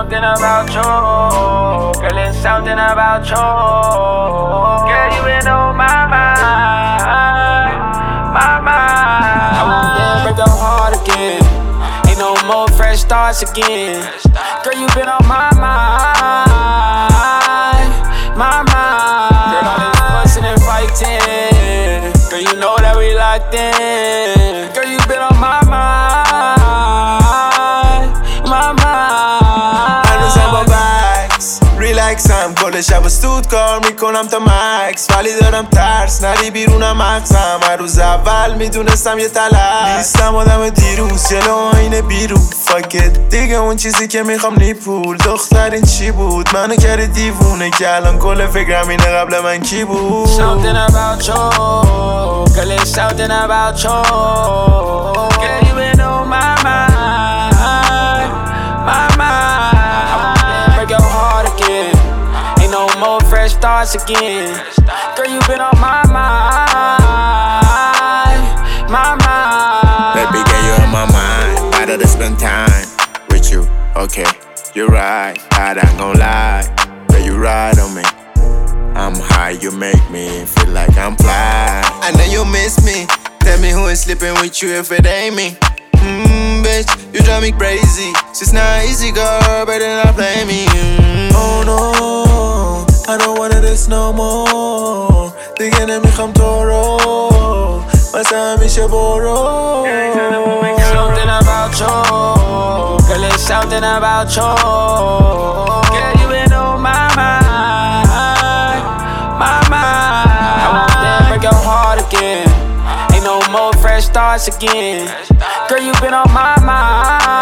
something about you. Girl, it's something about you. Girl, you been on my mind, my mind. I won't break your heart again. Ain't no more fresh starts again. Girl, you been on my mind, my mind. Girl, all this fussing and fighting. Girl, you know that we locked in. Girl, you been on my mind, my mind. هنوزم با بکس ریلکسم کل شب استود کار میکنم تا مکس، ولی دارم ترس نری بیرونم مغزم. هر روز اول میدونستم یه تلف نیستم، آدم دیروز جلو آینه بیرون. فاکت دیگه اون چیزی که میخوام نی پول. دختر این چی بود منو کردی دیوونه که الان کل فکرم اینه قبل من کی بود. Something about you, girl, it's something about you. Girl, you been on my mind, my mind. I won't break your heart again. Ain't no more fresh starts again. Girl, you been on my mind, my mind. Baby girl, you on my mind. Better to spend time with you. Okay, you're right. I ain't gon' lie. Girl, you ride on me. I'm high, you make me feel like I'm fly. I know you miss me. Tell me who is sleeping with you if it ain't me. Bitch, you drive me crazy. She's not easy, girl, better not play me. Oh no, I don't want this no more. دیگه نمیخوام تو رو واسه همیشه برو. Something about you, girl, it's something about you. Girl, you been on my mind, my mind. I won't break your heart again. Ain't no more fresh starts again. Girl, you been on my mind.